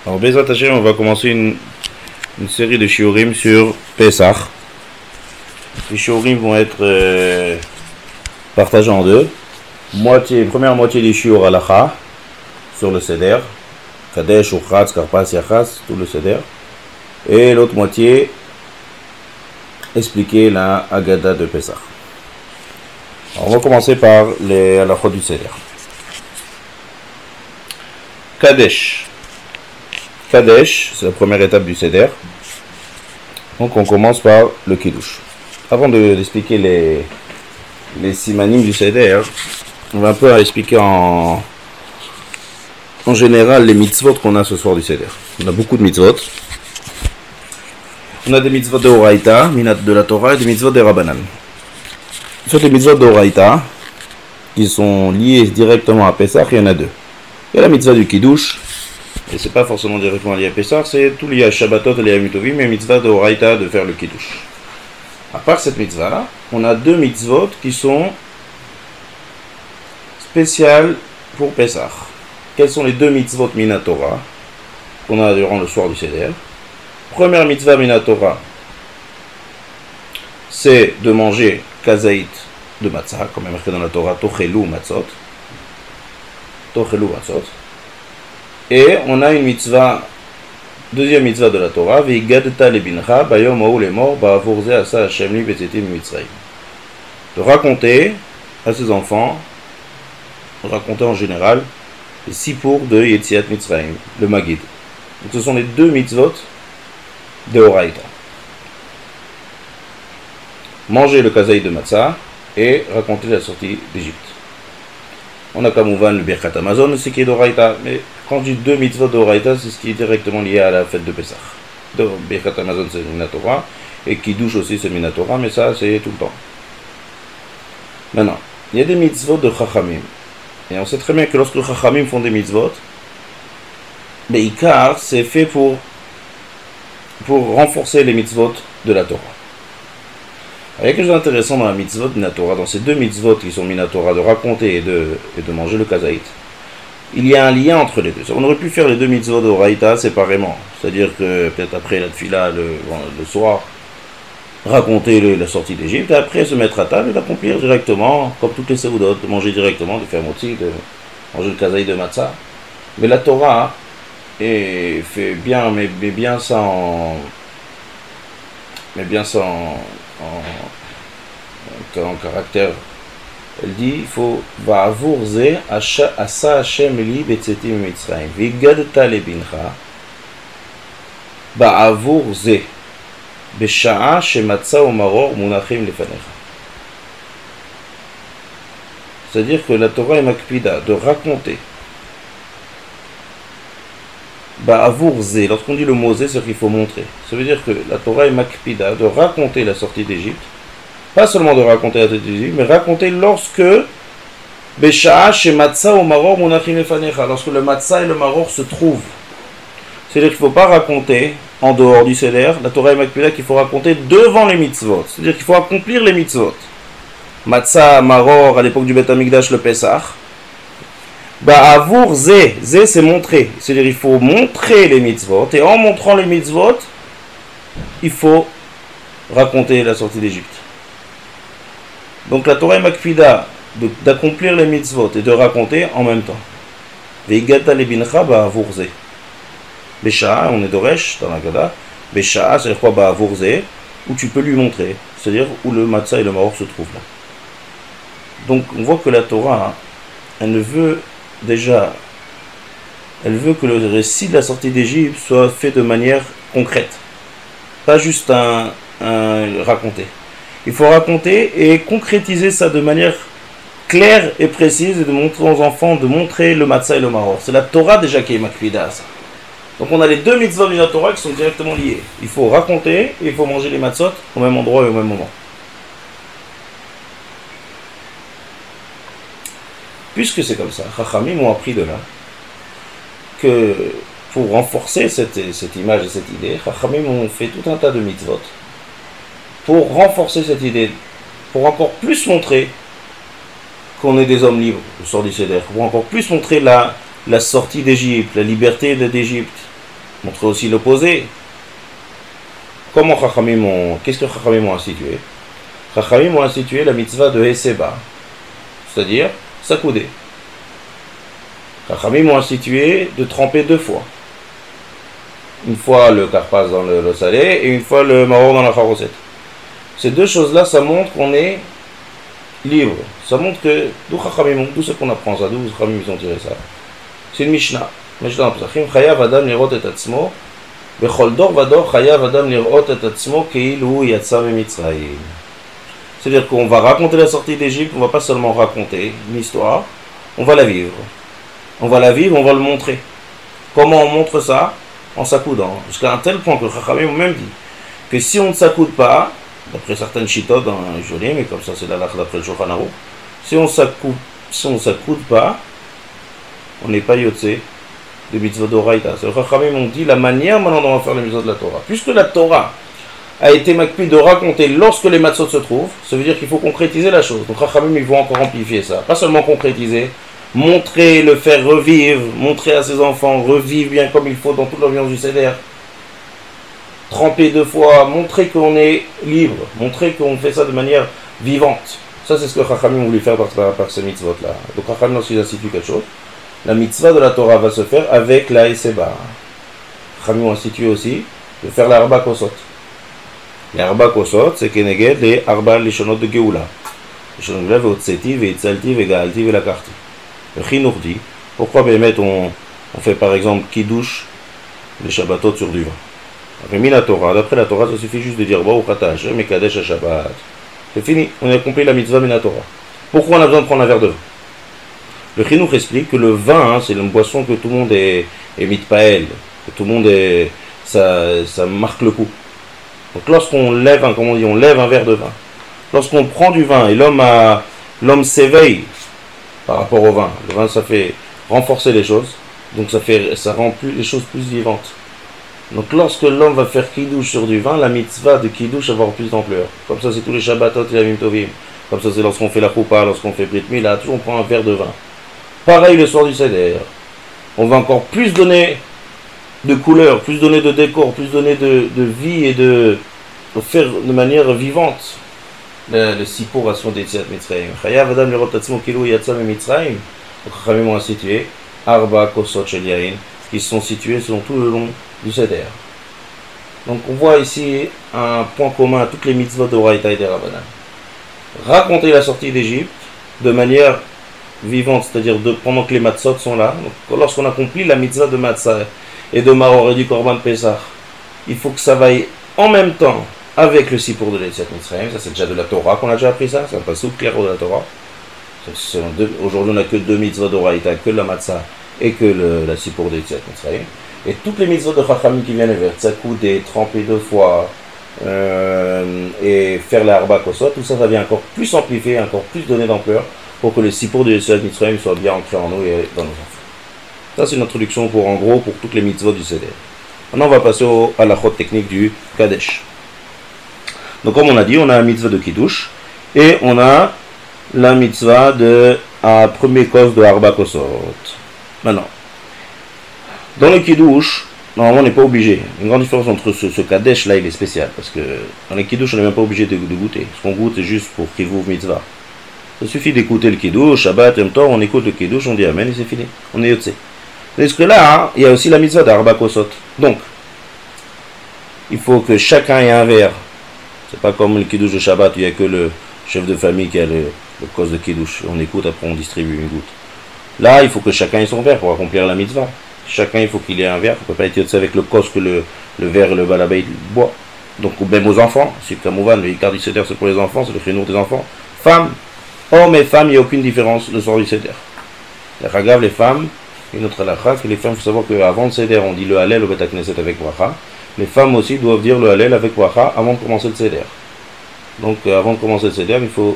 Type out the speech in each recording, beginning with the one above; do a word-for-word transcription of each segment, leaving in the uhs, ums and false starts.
Alors, Bezrat Hashem, on va commencer une, une série de shiurim sur Pesach. Les shiurim vont être euh, partagés en deux. Moitié, première moitié des shiur halacha sur le seder, Kadesh, Uchratz, Karpas, Yachas, tout le seder. Et l'autre moitié, expliquer la Haggadah de Pesach. Alors, on va commencer par les halachot du seder. Kadesh. Kadesh, c'est la première étape du seder. Donc on commence par le kiddush. Avant de, d'expliquer les, les simanim du seder, on va un peu expliquer en, en général les mitzvot qu'on a ce soir du seder. On a beaucoup de mitzvot. On a des mitzvot de Horaïta, minat de la Torah, et des mitzvot de Rabbanan. Sur les mitzvot de Horaïta, qui sont liés directement à Pesach, il y en a deux. Il y a la mitzvah du kiddush, et c'est pas forcément directement lié à Pesach, c'est tout lié à Shabbatot et à Yom Tovim, mais mitzvah de Horaïta de faire le kiddush. À part cette mitzvah-là, on a deux mitzvot qui sont spéciales pour Pesach. Quels sont les deux mitzvot Minatora qu'on a durant le soir du Seder? Première mitzvah Minatora, c'est de manger kazaït de matzah, comme est marqué dans la Torah, tochelu matzot. Tochelu matzot. Et on a une mitzvah, deuxième mitzvah de la Torah, Veigadta lebincha, bayom haou lemor, ba'avur ze asa Hashem li betzetim mitzrayim. De raconter à ses enfants, de raconter en général, les sipour de Yetziat Mitzrayim, le Magid. Donc ce sont les deux mitzvot de Horaïta. Manger le kazaï de matzah et raconter la sortie d'Égypte. On a Kamouvan le Birkat Amazon, c'est qui est d'Horaïta, mais quand je dis deux mitzvot d'Horaïta, c'est ce qui est directement lié à la fête de Pesach. Donc Birkat Amazon c'est Minatora, et Kiddush aussi c'est Minatora, mais ça c'est tout le temps. Maintenant, il y a des mitzvot de Chachamim, et on sait très bien que lorsque les Chachamim font des mitzvot, mais Ikar c'est fait pour, pour renforcer les mitzvot de la Torah. Il y a quelque chose d'intéressant dans la mitzvot de Minatora, dans ces deux mitzvot qui sont Minatora, de raconter et de, et de manger le kazaït. Il y a un lien entre les deux. On aurait pu faire les deux mitzvot de Horaïta séparément, c'est-à-dire que peut-être après la tfila le, le soir, raconter le, la sortie d'Égypte, et après se mettre à table et l'accomplir directement, comme toutes les seudot, de manger directement, de faire motzi, de manger le kazaït de matzah. Mais la Torah et fait bien, mais, mais bien ça en, mais bien ça en En, en caractère, elle dit il faut ba'avur ze asa Hashem li betzetim mitzrayim v'igadta lebincha ba'avur ze besha'a shematza umaror munachim lefanecha. C'est-à-dire que la Torah est makpida de raconter ba'avur ze. Lorsqu'on dit le mot ze, c'est qu'il faut montrer. Ça veut dire que la Torah est makpida de raconter la sortie d'Égypte. Pas seulement de raconter la sortie d'Égypte, mais raconter lorsque Besha'a chez Matzah ou Maror Munachim Lefanecha, lorsque le Matzah et le Maror se trouvent. C'est-à-dire qu'il ne faut pas raconter en dehors du Seder. La Torah est makpida qu'il faut raconter devant les mitzvot. C'est-à-dire qu'il faut accomplir les mitzvot. Matzah, Maror, à l'époque du Beth Amikdash, le Pesach. Ba'avur ze, ze c'est montrer, c'est-à-dire il faut montrer les mitzvot, et en montrant les mitzvot, il faut raconter la sortie d'Égypte. Donc la Torah est makpida d'accomplir les mitzvot et de raconter en même temps. Veigata lebincha ba'avur ze. Besha'a, on est d'Oresh dans la Gada, Besha'a c'est quoi ba'avur ze, où tu peux lui montrer, c'est-à-dire où le matzah et le maror se trouvent là. Donc on voit que la Torah, elle ne veut déjà, elle veut que le récit de la sortie d'Égypte soit fait de manière concrète, pas juste un, un raconter. Il faut raconter et concrétiser ça de manière claire et précise et de montrer aux enfants, de montrer le matzah et le maror. C'est la Torah déjà qui est makpida à ça. Donc on a les deux mitzvot de la Torah qui sont directement liés. Il faut raconter et il faut manger les matzot au même endroit et au même moment. Puisque c'est comme ça, Chachamim m'ont appris de là que pour renforcer cette, cette image et cette idée, Chachamim ont fait tout un tas de mitzvot pour renforcer cette idée, pour encore plus montrer qu'on est des hommes libres, le sort du Seder, pour encore plus montrer la, la sortie d'Égypte, la liberté d'Égypte, montrer aussi l'opposé. Comment Chachamim ont... Qu'est-ce que Chachamim ont institué? Chachamim ont institué la mitzvah de Heseba, c'est-à-dire s'accouder. Chachamim ont institué de tremper deux fois. Une fois le karpas dans le, le salé et une fois le maror dans la charoset. Ces deux choses-là, ça montre qu'on est libre. Ça montre que d'où Chachamim, d'où c'est qu'on apprend ça, d'où Chachamim ils ont tiré ça. C'est une Mishnah. Mishnah en Pesachim, Chayav Adam lirot et atzmo, bechol dor vador Chayav Adam lirot et atzmo keilu yatsa v'mitzrayim. C'est-à-dire qu'on va raconter la sortie d'Égypte, on ne va pas seulement raconter une histoire, on va la vivre. On va la vivre, on va le montrer. Comment on montre ça? En s'accoudant. Jusqu'à un tel point que Chachamim ont même dit que si on ne s'accoude pas, d'après certaines chitotes dans les journée, mais comme ça c'est la lache d'après le Shulchan Aruch, si on s'accoude, si on ne s'accoude pas, on n'est pas yotze de mitzvot d'oraita. C'est le Chachamim ont dit la manière maintenant dont on va faire les mitzvot de la Torah. Puisque la Torah a été makpid de raconter lorsque les matzot se trouvent, ça veut dire qu'il faut concrétiser la chose. Donc Chachamim ils vont encore amplifier ça. Pas seulement concrétiser, montrer, le faire revivre, montrer à ses enfants, revivre bien comme il faut dans toute l'ambiance du Seder. Tremper deux fois, montrer qu'on est libre, montrer qu'on fait ça de manière vivante. Ça c'est ce que Chachamim voulait faire par, par, par ces mitzvot-là. Donc Chachamim lorsqu'ils instituent quelque chose, la mitzvah de la Torah va se faire avec la Heseba. Chachamim ont institué aussi de faire la Arba Kosot. Les Arba Kosot, c'est Keneged les Arba Lishonot de Geoula. Lishonot de Geoula, Veotseti, Veitzalti, Vegalti, Velakarti. Le Chinour dit, pourquoi Bémet on, on fait par exemple Kiddush, les Shabbatot sur du vin. Rémi la Torah, d'après la Torah, ça suffit juste de dire Baruch Ata Hashem et Kadesh HaShabbat. C'est fini, on a accompli la mitzvah Mina Torah. Pourquoi on a besoin de prendre un verre de vin? Le Chinour explique que le vin, hein, c'est une boisson que tout le monde est, est mitpael, que tout le monde est, ça, ça marque le coup. Donc lorsqu'on lève un, comment on dit, on lève un verre de vin, lorsqu'on prend du vin et l'homme a, l'homme s'éveille par rapport au vin, le vin ça fait renforcer les choses, donc ça fait, ça rend plus, les choses plus vivantes. Donc lorsque l'homme va faire kiddush sur du vin, la mitzvah de kiddush va avoir plus d'ampleur. Comme ça c'est tous les shabbatot et la mimtovim. Comme ça c'est lorsqu'on fait la choupa, lorsqu'on fait brit mila, toujours on prend un verre de vin. Pareil le soir du seder. On va encore plus donner de couleur, plus donner de décor, plus donner de, de vie et de, de faire de manière vivante le, le sipour à son d'Etziat Mitzrayim. Chayav Adam lirot atzmo kilu yatsa mitzrayim. Donc Chachamim ont institué Arba Kosot Shel Yain, qui sont situés selon tout le long du Seder. Donc on voit ici un point commun à toutes les mitzvot de Oraita et de Rabbanan. Raconter la sortie d'Égypte de manière vivante, c'est-à-dire de, pendant que les matzot sont là. Donc, lorsqu'on accomplit la mitzvah de matzah et de maror et du korban pesach, il faut que ça vaille en même temps avec le sipour de l'Etziat Mitzrayim. Ça c'est déjà de la Torah qu'on a déjà appris ça, c'est un passage clair de la Torah. Aujourd'hui on n'a que deux mitzvot d'Oraita, que la matzah et que le, la sipour de l'Etziat Mitzrayim. Et toutes les mitzvot de Chachamim qui viennent vers tzakouder, tremper deux fois euh, et faire la arba kosot, tout ça, ça vient encore plus amplifier, encore plus donner d'ampleur pour que le sipour de l'Etziat Mitzrayim soit bien ancré en nous et dans nos enfants. Ça c'est une introduction pour en gros pour toutes les mitzvot du Seder. Maintenant on va passer au, à la chod technique du Kadesh. Donc comme on a dit, on a la mitzvah de Kiddush et on a la mitzvah de un premier cause de Arba Kosot. Maintenant, dans le Kiddush, normalement on n'est pas obligé. Une grande différence entre ce, ce Kadesh là, il est spécial parce que dans les Kiddush on n'est même pas obligé de, de goûter. Ce qu'on goûte c'est juste pour Kivuv Mitzvah. Il suffit d'écouter le Kiddush, Shabbat, Yom Tov, on écoute le Kiddush, on dit Amen et c'est fini. On est Yotze. Parce que là, hein, il y a aussi la mitzvah d'Arba Kosot. Donc, il faut que chacun ait un verre. C'est pas comme le Kiddush de Shabbat, il n'y a que le chef de famille qui a le, le cause de Kiddush. On écoute, après on distribue une goutte. Là, il faut que chacun ait son verre pour accomplir la mitzvah. Chacun, il faut qu'il ait un verre. On ne peut pas être Yotze avec le cause que le, le verre et le balabé boit. Donc, même aux enfants, c'est comme Mouvan, le Ikar du Seder, c'est pour les enfants, c'est le Chinour des enfants. Femmes, hommes et femmes, il n'y a aucune différence le soir du Seder. Les Chagav, les femmes, une autre halakha, que les femmes, il faut savoir qu'avant le Seder, on dit le Hallel au Bet HaKnesset avec bracha. Les femmes aussi doivent dire le Hallel avec bracha avant de commencer le Seder. Donc, euh, avant de commencer le Seder, il faut,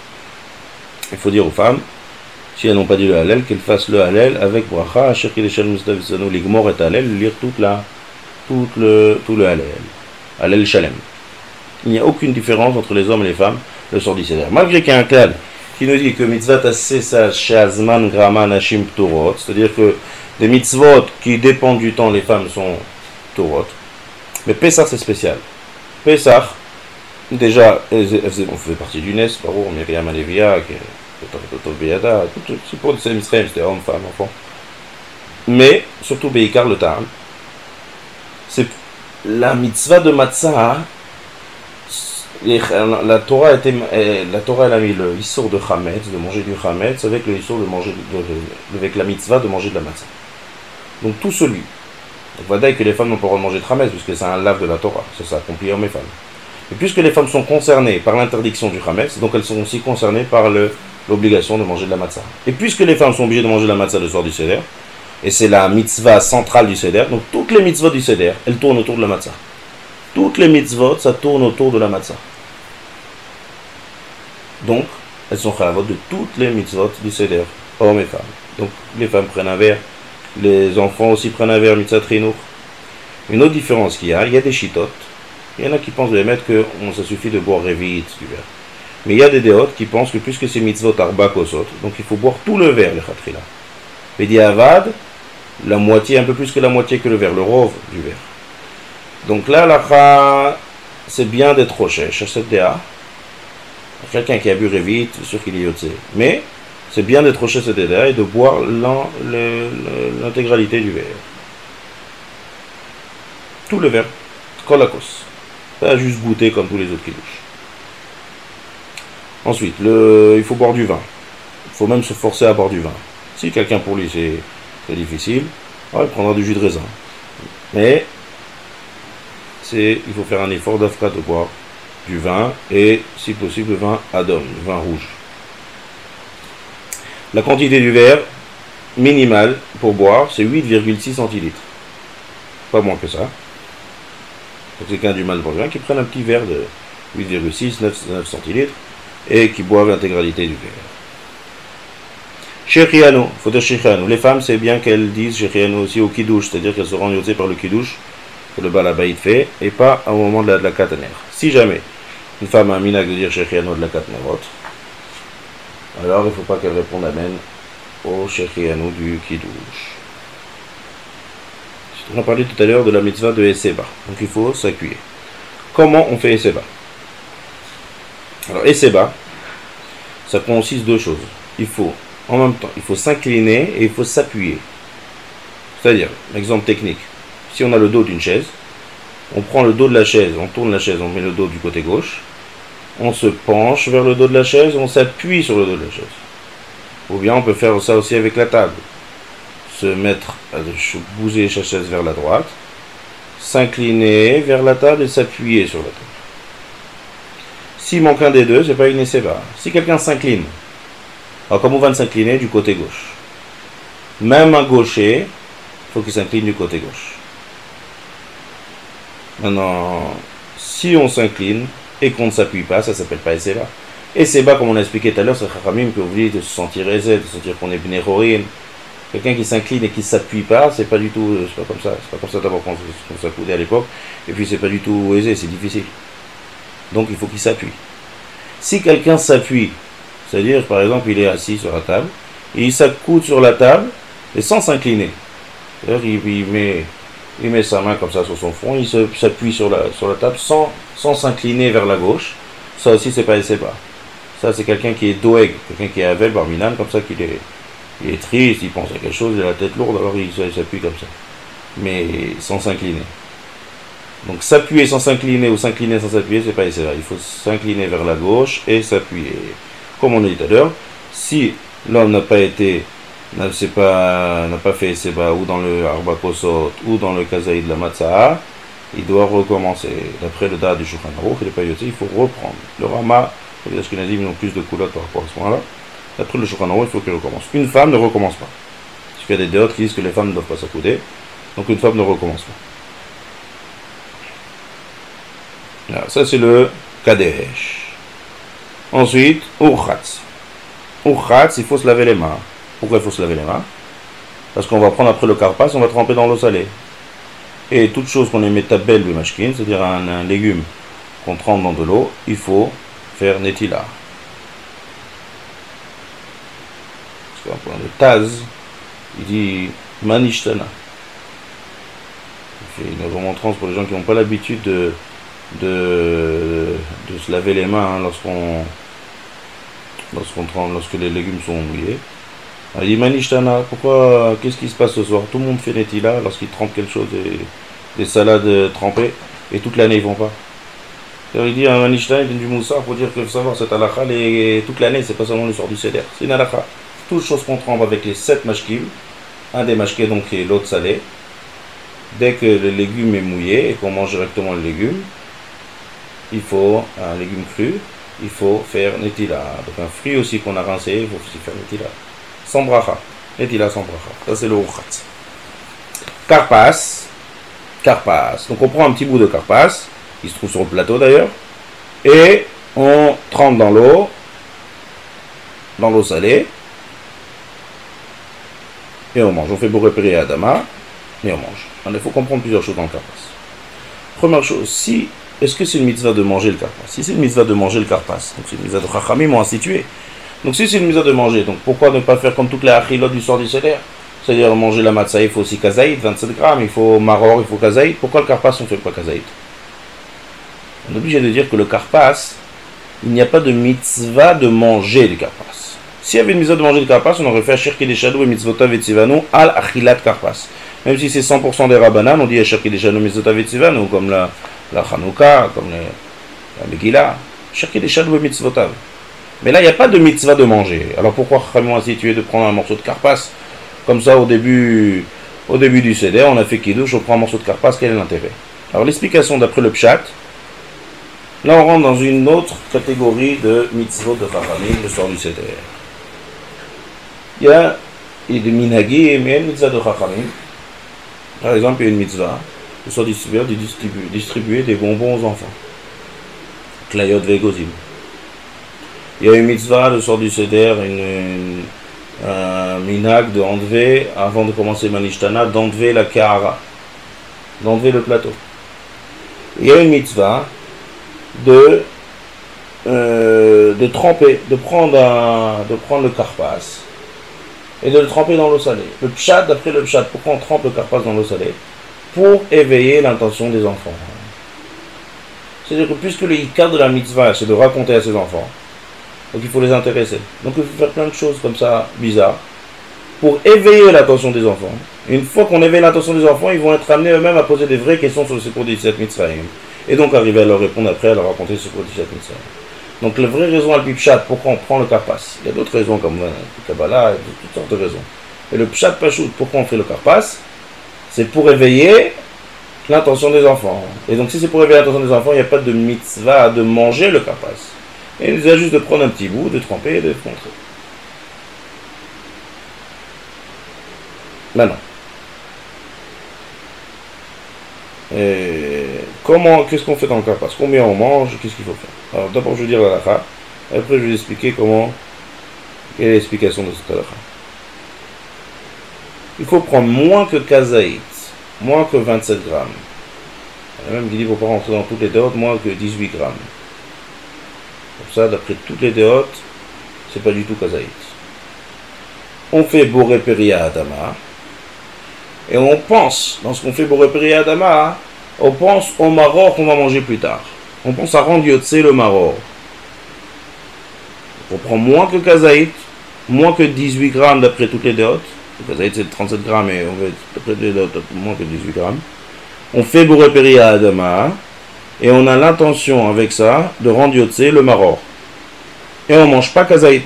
il faut dire aux femmes, si elles n'ont pas dit le Hallel, qu'elles fassent le Hallel avec bracha, Asher Kideshel Mustavisanu, l'Igmor et Hallel, lire toute la, tout le, tout le Hallel. Hallel Shalem. Il n'y a aucune différence entre les hommes et les femmes le soir du Seder. Malgré qu'il y a un klal qui nous dit que mitzvah tasesa shazman grama nashim pturot, c'est-à-dire que des mitzvot qui dépendent du temps, les femmes sont Torot. Mais Pessah, c'est spécial. Pessah, déjà, on faisait partie du N E S, Baruch, Myriam Alevia, c'est pour les Israël, c'était homme, femme, enfant. Mais, surtout Beikar, le Ta'am, c'est la mitzvah de Matzah. La Torah, était, la Torah elle a mis le Issour de Chametz, de manger du Chametz, avec le Issour de manger, de, de, avec la mitzvah de manger de la Matzah. Donc tout celui, donc voilà que les femmes n'ont pas le droit de manger de Chametz, puisque c'est un lave de la Torah, ça s'accomplit hommes et femmes. Et puisque les femmes sont concernées par l'interdiction du Chametz, donc elles sont aussi concernées par le, l'obligation de manger de la Matzah. Et puisque les femmes sont obligées de manger de la Matzah le soir du Seder, et c'est la mitzvah centrale du Seder, donc toutes les mitzvahs du Seder, elles tournent autour de la Matzah. Toutes les mitzvot, ça tourne autour de la Matzah. Donc, elles sont chayavot de toutes les mitzvot du Seder, hommes et femmes. Donc, les femmes prennent un verre, les enfants aussi prennent un verre, mitzvah trinour. Une autre différence qu'il y a, il y a des chitotes. Il y en a qui pensent de mettre que bon, ça suffit de boire révite du verre. Mais il y a des déotes qui pensent que puisque c'est mitzvot arba kosot, donc il faut boire tout le verre, le chatrila. Vedi avad, la moitié, un peu plus que la moitié que le verre, le rove du verre. Donc là, la c'est bien d'être rocher, cette déa. Quelqu'un qui a bu vite, c'est sûr qu'il est yotzé. Mais c'est bien d'être rocher cette déa et de boire l'intégralité du verre. Tout le verre, kolakos. Pas juste goûter comme tous les autres qui douchent. Ensuite, le, il faut boire du vin. Il faut même se forcer à boire du vin. Si quelqu'un pour lui c'est très difficile, alors il prendra du jus de raisin. Mais c'est, il faut faire un effort d'afka de boire du vin et si possible le vin adom, le vin rouge. La quantité du verre minimale pour boire c'est huit virgule six centilitres. Pas moins que ça. Pour quelqu'un du mal pour le vin qui prenne un petit verre de huit virgule six, neuf centilitres et qui boivent l'intégralité du verre. Shechianu, il faut dire Shechianu. Les femmes, c'est bien qu'elles disent Shechianu aussi au Kiddush, c'est-à-dire qu'elles seront yotzées par le Kiddush que le Balabaït fait, et pas au moment de la, de la Kataner. Si jamais une femme a un minag de dire Shechianu de la Katanerot, alors il ne faut pas qu'elle réponde Amen au Shechianu du Kiddush. On a parlé tout à l'heure de la mitzvah de Eseba, donc il faut s'appuyer. Comment on fait Eseba? Alors Eseba, ça consiste de deux choses. Il faut en même temps, il faut s'incliner et il faut s'appuyer. C'est-à-dire, exemple technique, si on a le dos d'une chaise, on prend le dos de la chaise, on tourne la chaise, on met le dos du côté gauche, on se penche vers le dos de la chaise, on s'appuie sur le dos de la chaise. Ou bien on peut faire ça aussi avec la table. Se mettre, à bouger sa chaise vers la droite, s'incliner vers la table et s'appuyer sur la table. S'il manque un des deux, c'est pas une Eseba. Si quelqu'un s'incline, alors comme on va s'incliner du côté gauche, même un gaucher, il faut qu'il s'incline du côté gauche. Maintenant, si on s'incline et qu'on ne s'appuie pas, ça ne s'appelle pas Eseba. Eseba, comme on a expliqué tout à l'heure, c'est Chachamim que vous dites de se sentir aisé, de se sentir qu'on est Bnéchorin. Quelqu'un qui s'incline et qui ne s'appuie pas, c'est pas du tout, c'est pas comme ça. C'est pas comme ça d'abord qu'on s'accoudait à l'époque, et puis c'est pas du tout aisé, c'est difficile. Donc il faut qu'il s'appuie. Si quelqu'un s'appuie, c'est-à-dire par exemple il est assis sur la table, et il s'accoude sur la table, et sans s'incliner. C'est-à-dire il, il, met, il met sa main comme ça sur son front, il s'appuie sur la, sur la table sans, sans s'incliner vers la gauche, ça aussi c'est pas Eseba. Ça c'est quelqu'un qui est doeg, quelqu'un qui est avel, barminan, comme ça qu'il est, il est triste, il pense à quelque chose, il a la tête lourde, alors il, il s'appuie comme ça. Mais sans s'incliner. Donc s'appuyer sans s'incliner ou s'incliner sans s'appuyer, c'est pas Eseba. Il faut s'incliner vers la gauche et s'appuyer. Comme on a dit tout à l'heure, si l'homme n'a pas été, n'a pas, n'a pas fait Eseba ou dans le Arba Kosot ou dans le Kazaï de la Matzah, il doit recommencer. D'après le Da'at du Shulchan Aruch, il n'est pas yoté, il faut reprendre. Le Rama, les Ashkenazim ont plus de coulottes par rapport à ce point-là. D'après le Shulchan Aruch, il faut qu'il recommence. Une femme ne recommence pas. Parce qu'il y a des déotes qui disent que les femmes ne doivent pas s'accouder. Donc une femme ne recommence pas. Là, ça c'est le Kadesh. Ensuite, Urchatz. Urchatz, il faut se laver les mains. Pourquoi il faut se laver les mains? Parce qu'on va prendre après le karpas, on va tremper dans l'eau salée. Et toute chose qu'on émet tabel de mashkin, c'est-à-dire un, un légume qu'on trempe dans de l'eau, il faut faire netila. Parce qu'un point de Taz, il dit manishtana. fait une remontrance pour les gens qui n'ont pas l'habitude de, de, de se laver les mains hein, lorsqu'on lorsqu'on trempe, lorsque les légumes sont mouillés. Alors, il dit Manishtana, pourquoi, qu'est-ce qui se passe ce soir? Tout le monde fait Netila lorsqu'il trempe quelque chose, des, des salades trempées, et toute l'année ils vont pas. Alors, il dit un Manishtana, il donne du moussard pour dire que faut savoir cette halakha, les, toute l'année, c'est pas seulement le soir du Seder, c'est une halakha. Toutes choses qu'on trempe avec les sept mashkim, un des mashkés donc et l'autre salé, dès que le légume est mouillé et qu'on mange directement le légume, il faut un légume cru, il faut faire netila. Donc un fruit aussi qu'on a rincé, il faut aussi faire netila. Sans bracha. Netila sans bracha. Ça c'est le uchat. Karpas. Karpas. Donc on prend un petit bout de karpas, qui se trouve sur le plateau d'ailleurs, et on trempe dans l'eau, dans l'eau salée, et on mange. On fait bourré péri à Adama, et on mange. Alors, il faut comprendre plusieurs choses dans le karpas. Première chose, si, est-ce que c'est une mitzvah de manger le karpas? Si c'est une mitzvah de manger le karpas, donc c'est une mitzvah de chachamim ont institué. Donc si c'est une mitzvah de manger, donc pourquoi ne pas faire comme toutes les achilot du soir du seder? C'est-à-dire manger la matzah, il faut aussi kazaït, vingt-sept grammes, il faut maror, il faut kazaït. Pourquoi le karpas on ne fait pas kazaït? On est obligé de dire que le karpas, il n'y a pas de mitzvah de manger le karpas. S'il y avait une mitzvah de manger le karpas, on aurait fait Asher Kedeshanu et mitzvotav et tzivanu al achilat karpas. Même si c'est cent pour cent des rabbanan, on dit Asher Kedeshanu et mitzvotav et tzivanu, comme la, la Hanouka, comme les, la Megillah. Asher Kedeshanu et mitzvotav. Mais là, il n'y a pas de mitzvah de manger. Alors pourquoi Chachamim a institué de prendre un morceau de karpas? Comme ça, au début, au début du Seder, on a fait Kiddush, on prend un morceau de karpas, quel est l'intérêt? Alors l'explication d'après le Pshat, là on rentre dans une autre catégorie de mitzvot de Chachamim, le soir du Seder. Il y a, il y a des minhagi, mais il y a une mitzvah de Chachamim. Par exemple, il y a une mitzvah, le soir du Seder, de distribuer, distribuer des bonbons aux enfants. Klayot vegozim. Il y a une mitzvah, le soir du Seder, une, une, un minhag de enlever, avant de commencer Manishtana, d'enlever la kahara, d'enlever le plateau. Il y a une mitzvah de, euh, de tremper, de prendre, un, de prendre le karpas et de le tremper dans l'eau salée. Le pshat, d'après le pshat, pourquoi on trempe le karpas dans l'eau salée? Pour éveiller l'intention des enfants. C'est-à-dire que puisque le hikar de la mitzvah, c'est de raconter à ses enfants, donc il faut les intéresser. Donc il faut faire plein de choses comme ça, bizarres, pour éveiller l'attention des enfants. Et une fois qu'on éveille l'attention des enfants, ils vont être amenés eux-mêmes à poser des vraies questions sur le secours dix-sept Mitzrayim. Et donc arriver à leur répondre après, à leur raconter le secours dix-sept Mitzrayim. Donc la vraie raison à le pshat, pourquoi on prend le karpas? Il y a d'autres raisons comme le Kabbalah, toutes sortes de raisons. Et le pshat pachout, pourquoi on fait le karpas? C'est pour éveiller l'intention des enfants. Et donc si c'est pour éveiller l'intention des enfants, il n'y a pas de mitzvah de manger le karpas. Et il nous a juste de prendre un petit bout, de tremper et de montrer. Maintenant. Et comment, qu'est-ce qu'on fait dans le karpas? Combien on mange? Qu'est-ce qu'il faut faire? Alors d'abord je vais dire la halakha, après je vais expliquer comment, quelle est l'explication de cette halakha. Il faut prendre moins que kazaït, moins que vingt-sept grammes. Il y a même qui dit qu'il ne faut pas rentrer dans toutes les déotes, moins que dix-huit grammes. Pour ça, d'après toutes les déotes, c'est pas du tout kazaït. On fait boré péria adama, et on pense, dans ce qu'on fait boré péria adama, on pense au maror qu'on va manger plus tard. On pense à rendre yotse le maror. On prend moins que kazaït, moins que dix-huit grammes d'après toutes les déotes. Le kazaït c'est trente-sept grammes, et on veut d'après toutes les déotes, moins que dix-huit grammes. On fait boré péria adama, et on a l'intention avec ça de rendre yotse le maror. Et on ne mange pas kazaït.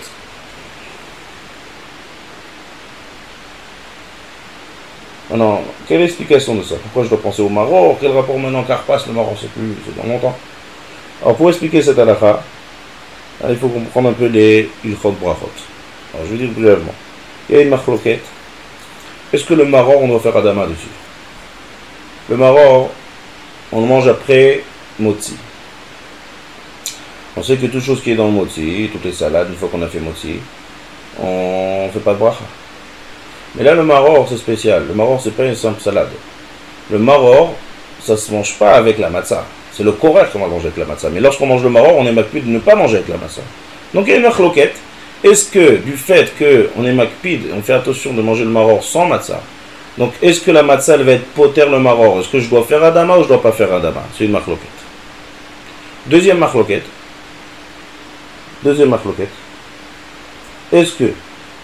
Alors, quelle est l'explication de ça? Pourquoi je dois penser au maror? Quel rapport maintenant karpas? Le maror, c'est plus, c'est dans longtemps. Alors, pour expliquer cette halakha, il faut comprendre un peu les ilchot brachot. Alors, je vais dire brièvement. Il y a une machloket. Est-ce que le maror, on doit faire adama dessus? Le maror, on le mange après motzi. On sait que toute chose qui est dans le motzi, toutes les salades, une fois qu'on a fait motzi, on ne fait pas de bracha. Mais là, le maror, c'est spécial. Le maror, c'est pas une simple salade. Le maror, ça se mange pas avec la matzah. C'est le korach qu'on va manger avec la matzah. Mais lorsqu'on mange le maror, on est makpid de ne pas manger avec la matzah. Donc il y a une machloket. Est-ce que, du fait qu'on est makpid, on fait attention de manger le maror sans matzah, Donc, est-ce que la matzah, elle va être poter le maror? Est-ce que je dois faire adama ou je dois pas faire adama? C'est une marloquette. Deuxième marloquette. Deuxième marloquette. Est-ce que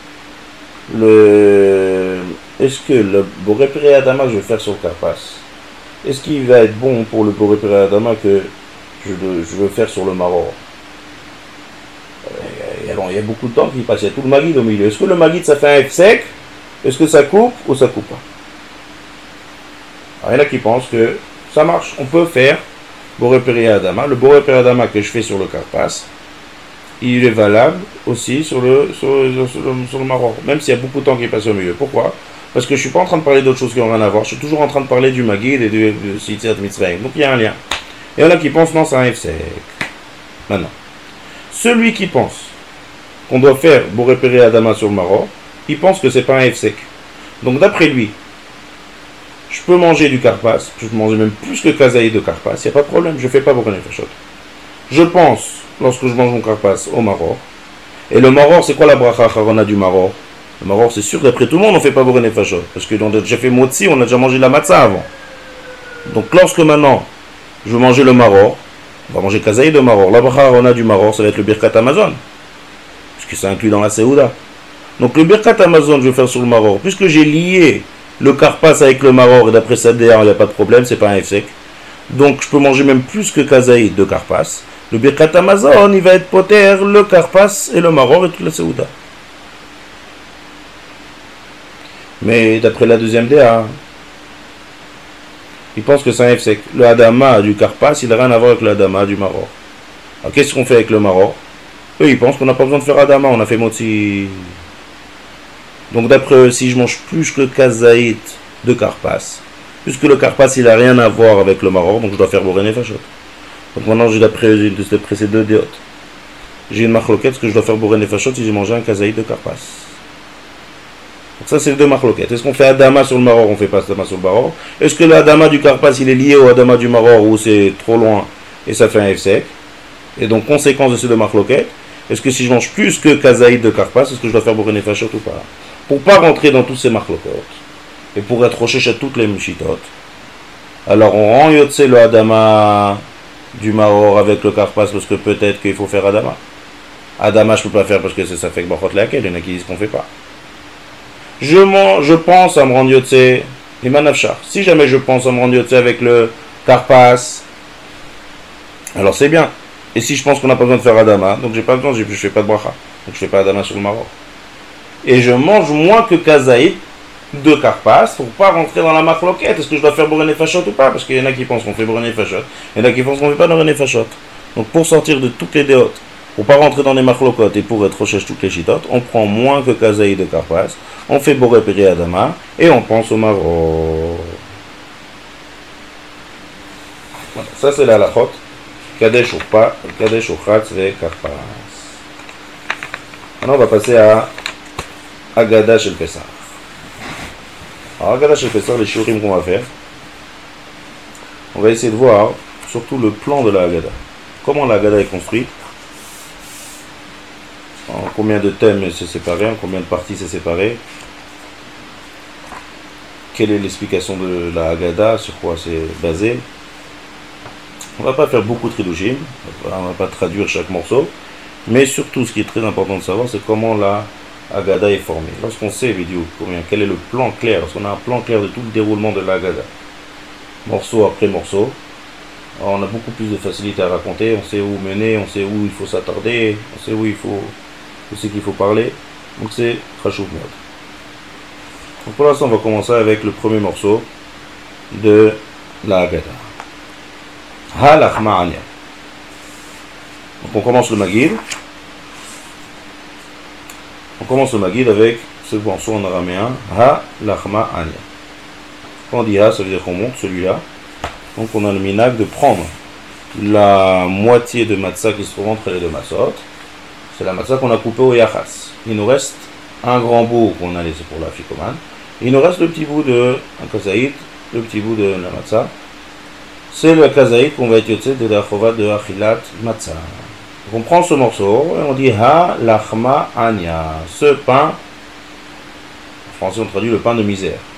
le est-ce que le boré péré adama que je vais faire sur le karpas, est-ce qu'il va être bon pour le boré péré adama que je, je veux faire sur le maror? Il y, a, il y a beaucoup de temps qui passe, il y a tout le maguide au milieu. Est-ce que le maguide ça fait un F sec? Est-ce que ça coupe ou ça coupe pas? Alors, il y en a qui pensent que ça marche, on peut faire boré péré adama. Le boré péré adama que je fais sur le karpas, il est valable aussi sur le, sur, sur le, sur le maror, même s'il y a beaucoup de temps qui passe au milieu. Pourquoi? Parce que je ne suis pas en train de parler d'autres choses qui n'ont rien à voir, je suis toujours en train de parler du Maguid et du Sitzat Mitzrayim. Donc il y a un lien. Et il y en a qui pensent non, c'est un F sec. Maintenant, celui qui pense qu'on doit faire Boré Péré Adama sur le maror, il pense que c'est pas un F sec. Donc d'après lui, je peux manger du karpas, je peux manger même plus que kazaï de karpas, il n'y a pas de problème, je ne fais pas Boré Nefashot. Je pense, lorsque je mange mon karpas, au maror. Et le maror, c'est quoi la bracha harona du maror? Le maror, c'est sûr, d'après tout le monde, on ne fait pas boré nefashot. Parce que dans j'ai fait motzi, on a déjà mangé la matzah avant. Donc lorsque maintenant, je veux manger le maror, on va manger kazaï de maror. La bracha harona du maror, ça va être le birkat Amazon. Parce que c'est inclus dans la Seouda. Donc le birkat Amazon, je vais faire sur le maror. Puisque j'ai lié le karpas avec le maror, et d'après Sadéa, il n'y a pas de problème, c'est pas un F sec. Donc je peux manger même plus que kazaï de karpas. Le birkat Amazon, il va être poter, le karpas et le maror et toute la Seouda. Mais d'après la deuxième D A, il pense que c'est un F sec. Le adama du karpas, il n'a rien à voir avec le adama du maror. Alors qu'est-ce qu'on fait avec le maror? Eux, ils pensent qu'on n'a pas besoin de faire adama, on a fait motzi. Donc d'après eux, si je mange plus que kazaït de karpas, puisque le karpas, il n'a rien à voir avec le maror, donc je dois faire boré nefashot. Donc maintenant, j'ai d'après ces deux déotes. J'ai une marloquette, ce que je dois faire boré nefashot si j'ai mangé un kazaït de karpas. Donc ça, c'est les deux marloquettes. Est-ce qu'on fait adama sur le maror, on fait pas adama sur le maror? Est-ce que l'adama du karpas, il est lié au adama du maror ou c'est trop loin et ça fait un F sec? Et donc, conséquence de ces deux marloquettes, est-ce que si je mange plus que kazaït de karpas, est-ce que je dois faire boré nefashot ou pas? Pour pas rentrer dans tous ces marloquettes et pour être roché à toutes les mchitot, alors on rend yotse le adama du maror avec le karpas parce que peut-être qu'il faut faire adama. Adama, je peux pas faire parce que c'est ça fait que bachot laquelle, il y en a qui disent qu'on fait pas. Je, je pense à me rendre yotse les manafchar. Si jamais je pense à me rendre yotse avec le karpas, alors c'est bien. Et si je pense qu'on n'a pas besoin de faire adama, donc j'ai pas besoin, je fais pas de bracha, donc je fais pas adama sur le maror. Et je mange moins que kazaït de karpas pour pas rentrer dans la marloquette. Est-ce que je dois faire boré nefashot ou pas? Parce qu'il y en a qui pensent qu'on fait boré nefashot, il y en a qui pensent qu'on fait pas boré nefashot. Donc pour sortir de toutes les déotes, pour pas rentrer dans les marloquettes et pour être recherche toutes les chitotes, on prend moins que kazaït de karpas, on fait boré péré adama et on pense au maror. Voilà, ça c'est la halachot. Kadesh ou pas, kadesh ou chatz ve karpas. Maintenant on va passer à Agada shel Pesach. Alors, Agada shel Pesach, les shiurim qu'on va faire, on va essayer de voir surtout le plan de la Agada. Comment la Agada est construite, en combien de thèmes c'est séparé, en combien de parties c'est séparé, quelle est l'explication de la Agada, sur quoi c'est basé. On ne va pas faire beaucoup de tridushim, on ne va pas traduire chaque morceau, mais surtout ce qui est très important de savoir, c'est comment la Agada est formée. Lorsqu'on sait, vidéo, combien, quel est le plan clair, lorsqu'on a un plan clair de tout le déroulement de la Agada, morceau après morceau, on a beaucoup plus de facilité à raconter, on sait où mener, on sait où il faut s'attarder, on sait où il faut, où c'est qu'il faut parler, donc c'est Khashuv Meod. Donc pour l'instant, on va commencer avec le premier morceau de la Agada. Ha-lachma anya. Donc on commence le Maguid. On commence le Maguid avec ce morceau en araméen, Ha-lachma anya. Quand on dit Ha, ça veut dire qu'on monte celui-là. Donc on a le minag de prendre la moitié de matzah qui se trouve entre les deux matzot. C'est la matzah qu'on a coupée au yachas. Il nous reste un grand bout qu'on a laissé pour la fikoman. Il nous reste le petit bout de un kazaït, le petit bout de la matzah. C'est le kazaït qu'on va être yotze de la chova de achilat matzah. Donc on prend ce morceau et on dit Ha lachma anya. Ce pain, en français on traduit le pain de misère.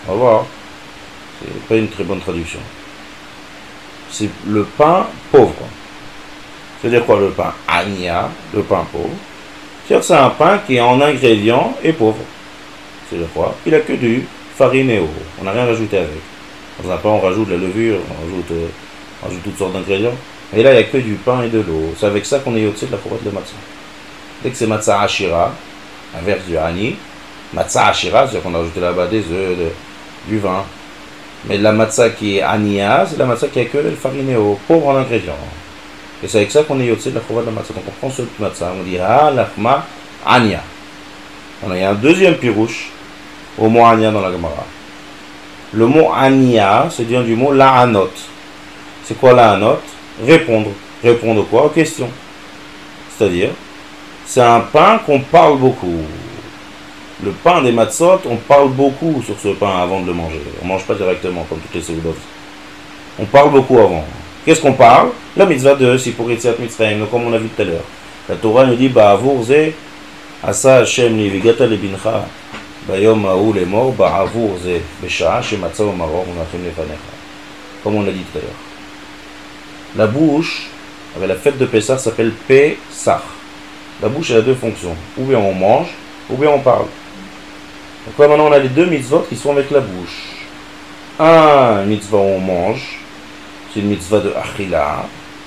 On va voir. C'est pas une très bonne traduction. C'est le pain pauvre. C'est-à-dire quoi le pain ania, le pain pauvre? C'est-à-dire c'est un pain qui en ingrédients est pauvre. C'est-à-dire quoi? Il n'a que du farine et eau. On n'a rien rajouté avec. Dans un pain, on rajoute la levure, on rajoute, euh, on rajoute toutes sortes d'ingrédients. Et là, il n'y a que du pain et de l'eau. C'est avec ça qu'on est au-dessus de la chouvat de matzah. Dès que c'est matzah ashira, inverse du ani, matzah ashira, c'est-à-dire qu'on a rajouté là-bas des œufs, de, du vin. Mais la matzah qui est ania, c'est la matzah qui a que le farine et eau, pauvre en ingrédients. Et c'est avec ça qu'on est au-dessus de la chouvat de matzah. Donc on prend ce matzah, on dit ha lachma ania. On a un deuxième pirouche au mot ania dans la Gemara. Le mot ania, c'est vient du mot la'anot. C'est quoi la'anot? Répondre. Répondre quoi? Aux questions. C'est-à-dire, c'est un pain qu'on parle beaucoup. Le pain des matzot, on parle beaucoup sur ce pain avant de le manger. On ne mange pas directement comme toutes les seudotes. On parle beaucoup avant. Qu'est-ce qu'on parle? La mitzvah de Sipur Yetziat Mitzrayim, comme on a vu tout à l'heure. La Torah nous dit Ba'avur ze asa Hashem li vigata lebincha bayom ha'u lemor ba'avur ze besha'a shematza u'maror unachim lefanecha. Comme on l'a dit tout à l'heure. La bouche, avec la fête de Pessah, s'appelle Pessah. La bouche, elle a deux fonctions. Ou bien on mange, ou bien on parle. Donc là, maintenant, on a les deux mitzvot qui sont avec la bouche. Un mitzvah où on mange, c'est une mitzvah de achila,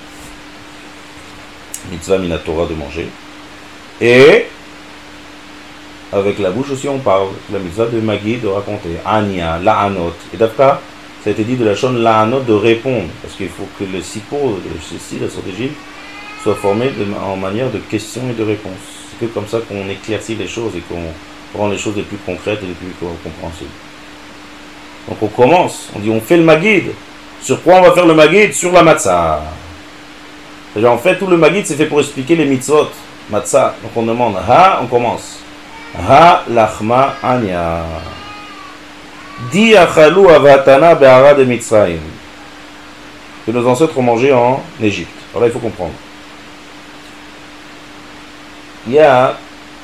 mitzvah minatora de manger. Et avec la bouche aussi, on parle. La mitzvah de Magid de raconter. Ania, la'anot. Et d'après, ça a été dit de la chaîne la'anot de répondre. Parce qu'il faut que le sipo, ceci, la stratégie, soit formé de, en manière de questions et de réponses. C'est que comme ça qu'on éclaircit les choses et qu'on rend les choses les plus concrètes et les plus compréhensibles. Donc on commence, on dit on fait le Magid. Sur quoi on va faire le Magid? Sur la matzah. C'est-à-dire en fait tout le Magid c'est fait pour expliquer les mitzvot. Matzah. Donc on demande ha, on commence. Ha lachma anya. Di achalou avatana be'ara de Mitzrayim. Que nos ancêtres ont mangé en Égypte. Alors là il faut comprendre. Il y a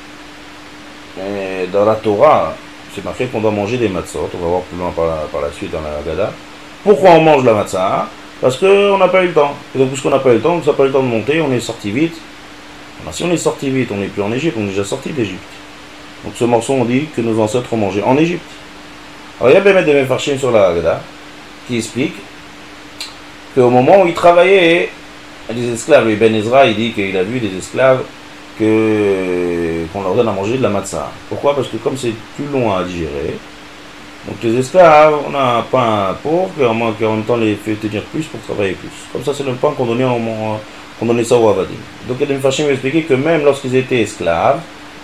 euh, dans la Torah, c'est marqué qu'on doit manger des matzot. On va voir plus loin par la, par la suite dans la Haggadah. Pourquoi on mange la matzah? Parce qu'on n'a pas eu le temps. Et donc, puisqu'on n'a pas eu le temps, on n'a pas eu le temps de monter, on est sorti vite. Alors, si on est sorti vite, on n'est plus en Égypte, on est déjà sorti d'Égypte. Donc, ce morceau, on dit que nos ancêtres ont mangé en Égypte. Alors, il y a Bémet de Mefarshim sur la Haggadah qui explique qu'au moment où il travaillait, les esclaves, et Ben Ezra, il dit qu'il a vu des esclaves que, qu'on leur donne à manger de la matzah. Pourquoi? Parce que comme c'est plus long à digérer, donc les esclaves, on a un pain pauvre qui en même temps les fait tenir plus pour travailler plus. Comme ça, c'est le pain qu'on donnait, en, qu'on donnait ça au Avadim. Donc il y a des Mefashim qui expliquaient que même lorsqu'ils étaient esclaves,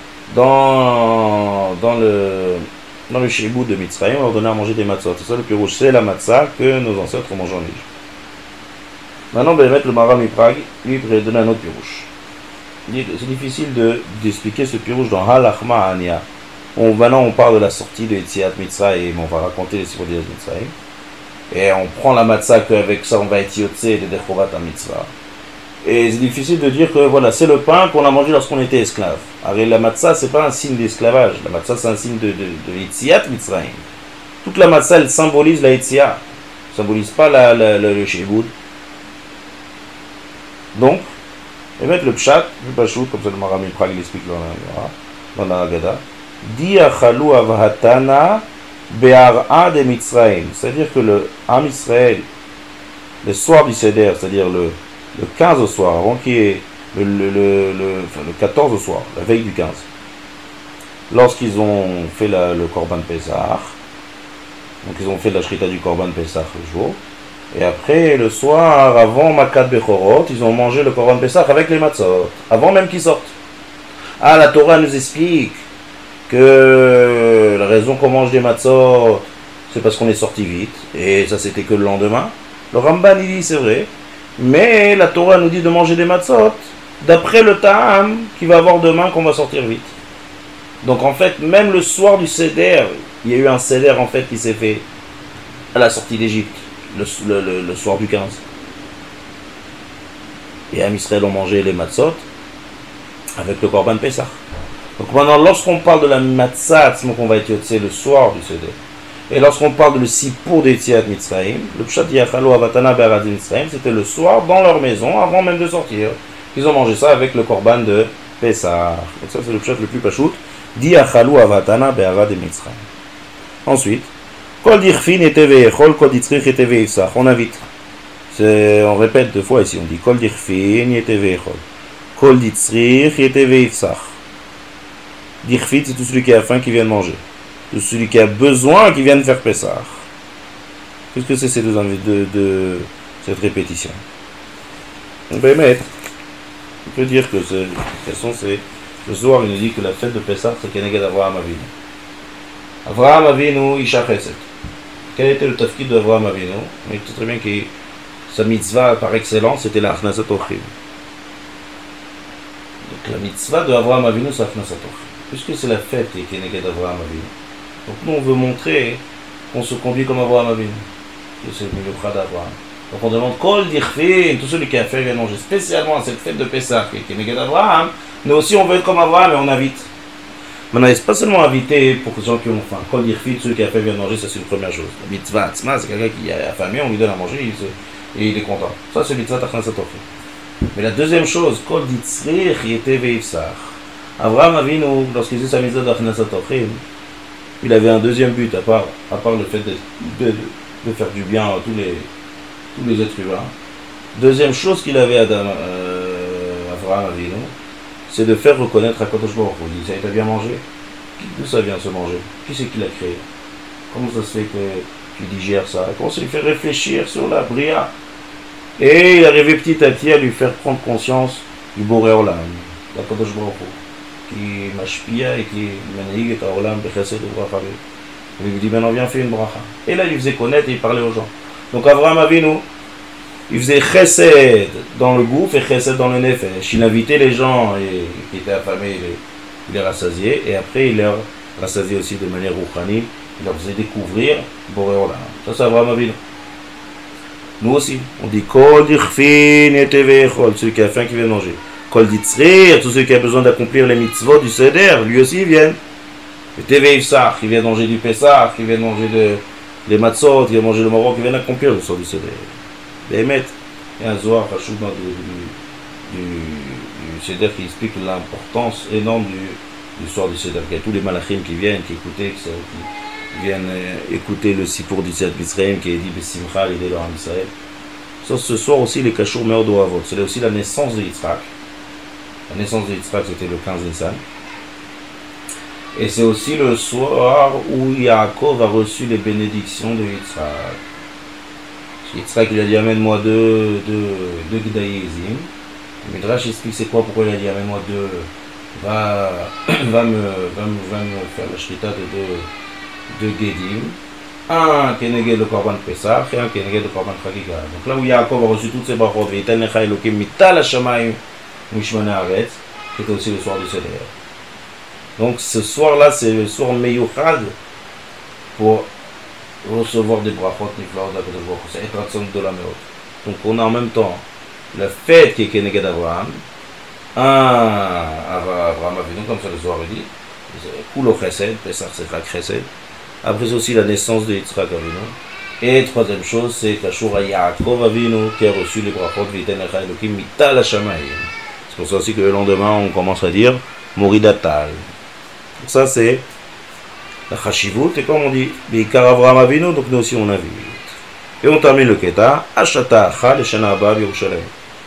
dans, dans le dans le Shibud de Mitzrayim, on leur donnait à manger des matzot. C'est ça le pirouche, c'est la matzah que nos ancêtres ont mangé en Égypte. Maintenant, ben, mettre le Maharam Miprag, lui, il donner un autre pirouche. C'est difficile de, d'expliquer ce pirouche dans Halachma Ania. On, maintenant, on parle de la sortie de Yetziat Mitzrayim, on va raconter les Sipur Yetziat Mitzrayim. Et on prend la matzah qu'avec ça, on va être yotze de Dechovat à Mitzvah. Et c'est difficile de dire que voilà, c'est le pain qu'on a mangé lorsqu'on était esclave. Alors, la matzah, c'est pas un signe d'esclavage. La matzah, c'est un signe de, de, de Yetziat Mitzrayim. Toute la matzah, elle symbolise la Yetzia. Elle symbolise pas la, la, la, le Shibud. Donc, et mettre le pshat, le pachout, comme ça le Maharam Miprag l'explique dans la Haggadah. Di achalou avahatana be'ar'a de Mitzrayim. C'est-à-dire que le Am Israël, le soir du Seder, c'est-à-dire le, le quinze au soir, avant qu'il y ait le, le, le, le, enfin, le quatorze au soir, la veille du quinze, lorsqu'ils ont fait la, le Korban Pesach, donc ils ont fait la Shrita du Korban Pesach le jour, et après, le soir, avant Makat Bechorot, ils ont mangé le Korban Pesach avec les matzot, avant même qu'ils sortent. Ah, la Torah nous explique que la raison qu'on mange des matzot, c'est parce qu'on est sorti vite, et ça c'était que le lendemain. Le Ramban il dit c'est vrai, mais la Torah nous dit de manger des matzot d'après le ta'am qu'il va avoir demain qu'on va sortir vite. Donc en fait, même le soir du Seder, il y a eu un Seder en fait qui s'est fait à la sortie d'Égypte. Le, le, le, le soir du quinze. Et Am Israël ont mangé les matzot avec le Korban Pesach. Donc maintenant, lorsqu'on parle de la matzah, c'est qu'on va être yotze le soir du Seder. Et lorsqu'on parle de le Sipour d'Etziat Mitzrayim, le Pshat Yachalo Avatana Be'arad Mitzrayim, c'était le soir dans leur maison, avant même de sortir. Ils ont mangé ça avec le korban de Pessah. Donc ça c'est le Pshat le plus pachout. Di Yachalo Avatana Be'arad Mitzrayim. Ensuite, Kol Dirfin et Teve'echol, Kol Ditzrich et Teve'ifsach. On invite. C'est, on répète deux fois ici. On dit Kol Dirfin et Teve'echol. Kol Ditzrich et Teve'ifsach. Dirfit, c'est tout celui qui a faim qui vient de manger. Tout celui qui a besoin qui vient de faire Pessah. Qu'est-ce que c'est ces deux de, de cette répétition? On peut mettre. On peut dire que c'est, de toute façon, c'est le soir, il nous dit que la fête de Pessah, c'est Keneged Avraham Avinu. Avraham Avinu, Isha Chesed. Quel était le tafkid d'Avraham Avinu? On sait très bien que sa mitzvah par excellence, c'était la Achnasat Orchim. Donc la mitzvah de Avraham Avinu, c'est Achnasat Orchim. Puisque c'est la fête qui est Keneged Avraham Avinu. Donc nous, on veut montrer qu'on se conduit comme Avraham Avinu. Que c'est le Miluchad d'Avraham. Donc on demande Kol Dirfin, tout celui qui a fait vient manger spécialement à cette fête de Pessah qui est Keneged Avraham. Nous aussi, on veut être comme Avraham et on invite. Maintenant, c'est pas seulement inviter pour les gens qui ont faim. Kol Dirfin, celui qui a fait vient manger, ça c'est une première chose. La mitzvah Atzma, c'est quelqu'un qui a affamé, on lui donne à manger il se, et il est content. Ça c'est mitzvah Tachnasat Orchim. Mais la deuxième chose, Kol Ditzrich Yete Ve'ifsach. Avraham Avinu, lorsqu'il faisait sa mitzvah d'Achnasat Orchim, il avait un deuxième but, à part, à part le fait de, de, de faire du bien à tous les, tous les êtres humains. Deuxième chose qu'il avait, Adam, euh, Avraham Avinu, c'est de faire reconnaître à Kadosh Baruch Hu. Il dit, ça t'a bien mangé? D'où ça vient se manger? Qui c'est qui l'a créé? Comment ça se fait que tu digères ça? Comment ça lui fait réfléchir sur la bria? Et il arrivait petit à petit à lui faire prendre conscience du Boré Olam, de Kadosh Baruch Hu, qui mashpia et qui manahig et Olam bechesed et bracha. Il lui dit maintenant viens faire une bracha. Et là il faisait connaître et il parlait aux gens. Donc Avraham Avinu, il faisait chesed dans le gouffre et chesed dans le nefesh. Il invitait les gens et, qui étaient affamés, il les, il les rassasiait et après il les rassasiait aussi de manière rouchani. Il leur faisait découvrir Boré Olam. Ça c'est Avraham Avinu. Nous aussi, on dit Kol Dirfin et Teve'echol, celui qui a faim qui vient manger. Kol Ditzrir, tous ceux qui ont besoin d'accomplir les mitzvot du Seder, lui aussi ils viennent. Le Teve'ifsach, qui vient manger du Pessah, qui vient manger de, les matzot, qui vient manger le Maroc, qui vient accomplir le soir du Seder. Bémet, il y a un Zohar Hachouv du, du, du Seder qui explique l'importance énorme du, du soir du Seder. Il y a tous les malachim qui viennent, qui écoutent, qui, qui viennent euh, écouter le Sipour d'Etziat Mitzrayim qui est dit Bessimcha, l'idée de l'Am Israël. Sauf ce soir aussi les Kashour Me'od Ohavot. C'est aussi la naissance de Yitzhak. La naissance de Yitzhak c'était le quinze Nissan. Et c'est aussi le soir où Yaakov a reçu les bénédictions de Yitzhak. Yitzhak il a dit amène-moi deux, deux, deux Gdaïzim. Le Midrash explique c'est quoi, pourquoi il a dit amène-moi deux. Va, va, me, va, me, va me faire la shrita de deux, deux Gedim. Un Keneged le Korban Pessah et un Keneged le Korban Chagiga. Donc là où Yaakov a reçu toutes ces brachot, Veitan Lecha Elokim Mital Hashamayim Mishmane Haaretz, c'était aussi le soir du Seder. Donc ce soir-là, c'est le soir Meyuchad pour recevoir des brachot niflaot d'Akadosh Baruch Hu. C'est Etratzon de la Meot. Donc on a en même temps la fête qui est Keneged Avraham, un Avraham Avinu, comme ça le soir il dit, Kulo Chesed, Pessah c'est Chag Chesed. Après aussi la naissance de Yitzhak Avinu. Et troisième chose, c'est Kashur Yaakov Avinu qui a reçu les brachot Veitan Lecha Elokim Mital Hashamayim. C'est pour ça aussi que le lendemain on commence à dire Moridatal. Ça c'est la Chashivut, et comme on dit, Beikar Avraham Avinu, donc nous aussi on invite. Et on termine le Keta, Ashata Acha Leshana Haba Yerushalayim.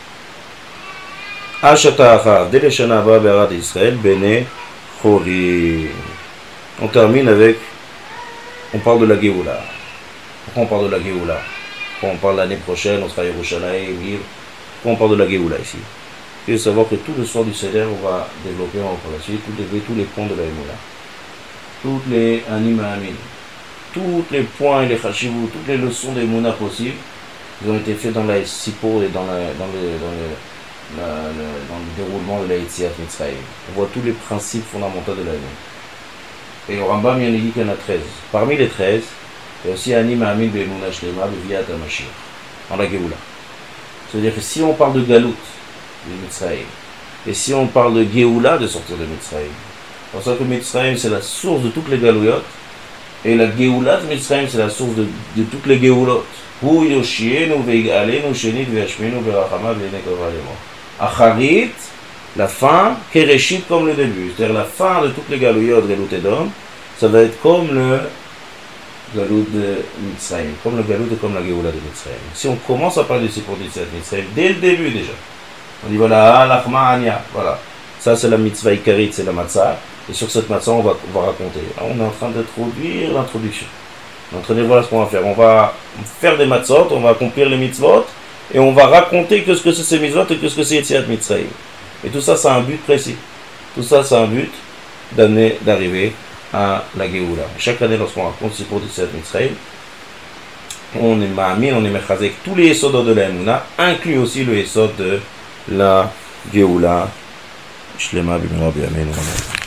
Ashata Acha, dès Leshana Haba Be'arad Israël, Bene Chori. On termine avec, on parle de la Géoula. Pourquoi on parle de la Géoula? Pourquoi on parle l'année prochaine, on sera à Yerushalayim, pourquoi on parle de la Géoula ici? Il faut savoir que tout le soir du Seder, on va développer par la suite tous les, tous les points de la Géoula. Toutes les anima amin, tous les points et les chashivou, toutes les leçons des Mouna possibles, ils ont été faits dans la Sipour et dans, la, dans, le, dans, le, la, le, dans le déroulement de la Etziat Mitzrayim. On voit tous les principes fondamentaux de la vie. Et au Rambam, il y en a dit qu'il y en a treize. Parmi les treize, il y a aussi anima amin be'emunah shlema be'viat HaMashiach, dans la Géoula. C'est-à-dire que si on parle de Galout, de Mitzrayim, et si on parle de Géoula, de sortir de Mitzrayim, c'est pour ça que Mitzrayim c'est la source de toutes les galouyot. Et la Géoulat Mitzrayim, c'est la source de, de toutes les Géoulotes. Hu Yoshienu Veigalenu Shenit Veashminu Berachama Venekovalemo. Acharit, la fin, Kereshit comme le début. C'est-à-dire la fin de toutes les Galouyot, Galout Edom, ça va être comme le Galout de Mitzrayim, comme le Galout et comme la Géoula de Mitzrayim. Si on commence à parler de Sipur Mitzrayim, dès le début déjà, on dit voilà, Lachma Anya, voilà. Ça c'est la mitzvah ikarit, c'est la matzah. Et sur cette matzah, on va, on va raconter. Alors, on est en train d'introduire l'introduction. On est en train de dire voilà ce qu'on va faire. On va faire des matzot, on va accomplir les mitzvot, et on va raconter que ce que c'est ces mitzvot et que ce que c'est Yetziat Mitzrayim. Et tout ça, ça a un but précis. Tout ça, ça a un but d'amener, d'arriver à la Géoula. Chaque année, lorsqu'on raconte ce pour Yetziat Mitzrayim, on est ma'amin, on est mechazek tous les yesodot de la Emouna, inclus aussi le yesod de la Géoula. Shlema b'mira b'yameinu.